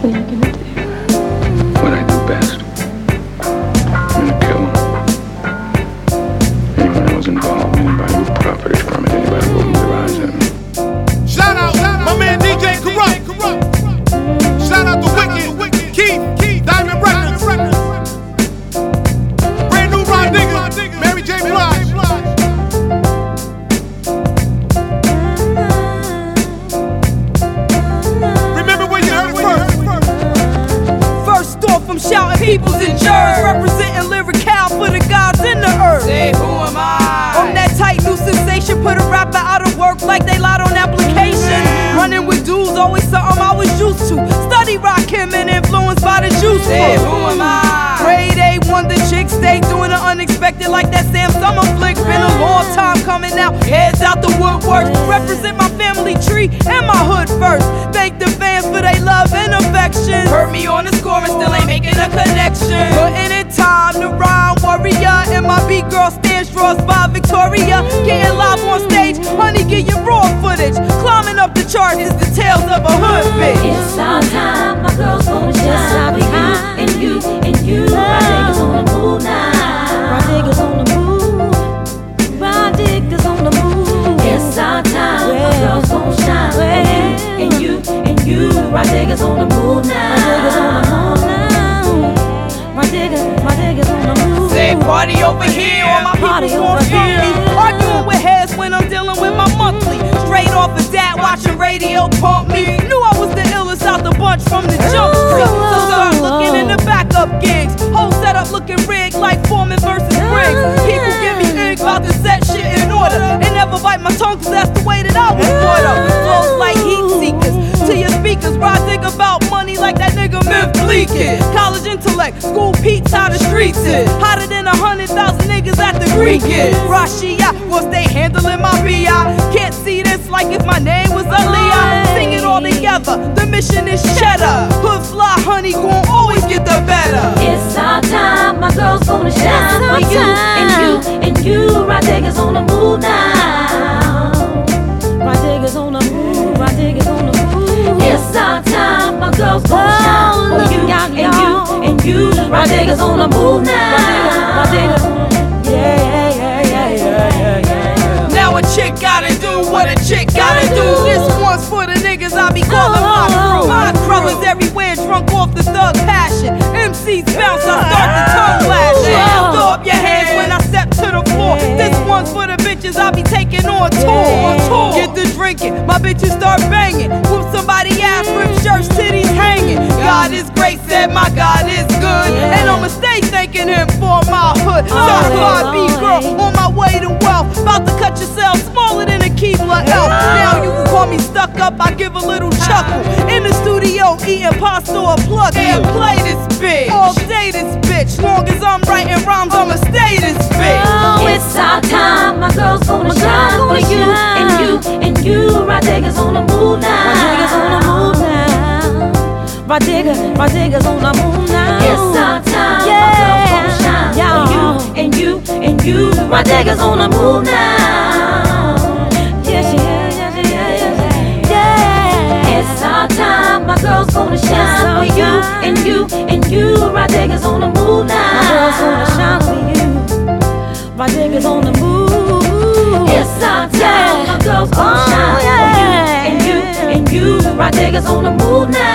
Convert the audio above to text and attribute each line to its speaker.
Speaker 1: What are you gonna do?
Speaker 2: What I do best. I'm gonna kill anyone who was involved, anybody who profited from it, anybody who opened their eyes at me.
Speaker 3: Shout out, my man DJ Corrupt. Shout out to Wicked, Keith, Diamond Records. Brand new Rod Digger, Mary J. Blige. Remember when you heard it first.
Speaker 4: First off, I'm shouting peoples and jurors, representing lyrical for the gods in the earth.
Speaker 5: Say, who am I?
Speaker 4: On that tight new sensation, put a rapper out of work like they lied on application. Running with dudes, always something I was used to. Study Rakim and influenced by the juice.
Speaker 5: Say, who am I?
Speaker 4: Grade A wonder chicks, stay doing the unexpected like that Sam Summer flick. Been a long time coming out, heads out the woodwork. Represent my family tree and my hood first. Thank the fans for their love and affection.
Speaker 5: Heard me on the score and still ain't making a connection.
Speaker 4: Putting in time to rhyme warrior. And my beat girl Stan Straws by Victoria. Getting live on stage, honey, get your raw footage. Climbing up the charts is the tales of a hood bitch.
Speaker 1: It's our time, my girl's gonna shine with you and you and you. Rod Digger's on the move now. Rod Digger's on the move. Rod Digger's on the move. It's our time, my girl's gonna shine with you and you. Rod Digger's on the move now. Rod Digger's on the move.
Speaker 4: Say party over here, all my
Speaker 1: Party
Speaker 4: people
Speaker 1: over
Speaker 4: gon' front me.
Speaker 1: here.
Speaker 4: Arguing with heads when I'm dealing with my monthly. Straight off of that, watching radio pump me. Knew I was the illest out the bunch from the jump street. So start looking in the backup gigs. Whole setup looking rigged like Foreman versus Briggs. People give me ink about to set shit in order. And never bite my tongue cause that's the way that I was brought up. Flows like heat seekers to your speakers. Rod Digger about money like that nigga Myth Bleakin'. College intellect, school Pete's how the streets is. Hotter than 100,000 niggas at the Greek is. Rashia, will stay handling my B.I. Can't see this like if my name was Aaliyah. Sing it all together, the mission is cheddar. Hood fly, honey, gon' always get the better.
Speaker 1: It's our time, my girl's gonna shine for you and you and you. Rod Digger's on the move now. Rod Digger's on the move. Rod Digger's on the move. It's our time, my girl's gonna shine for you and you and you. Rod Digger's on the move now. Rod Digger's on the move. Yeah.
Speaker 4: Now a chick gotta do what a chick gotta do. This one's for the niggas I be calling my crew. My brothers everywhere drunk off the thug passion. MCs bounce, I start the tongue lashing. Throw up your hands when I step to the floor. This one's for the bitches I be taking on tour. Get the drinking, my bitches start banging. Whoop somebody ass, rip shirts, titties hanging. God is great, said my God is good. And I'ma stay thanking him for my hood. Southside B girl, on my way to wealth. About to cut yourself smaller than a Keebler elf. Now you can call me stuck up, I give a little chuckle. In the studio, eating pasta or plug. And play this bitch, all day this bitch. Long as I'm writing rhymes, I'ma stay this bitch.
Speaker 1: Oh, it's our time, my girl's gonna shine for you and you and you. Rod Digger's on the move now. Rod Digger's on the move now. Rod Digger's on the move now. It's our time, my girl's gonna shine for you and you and you. Rod Digger's on the move now. Yeah. It's our time, my girl's gonna shine for you and you and you. Rod Digger's on the move now. My girl's gonna shine for you. Rod Digger's on the move. It's our time, my girl's gonna shine for you and you and you. Rod Digger's on the move now.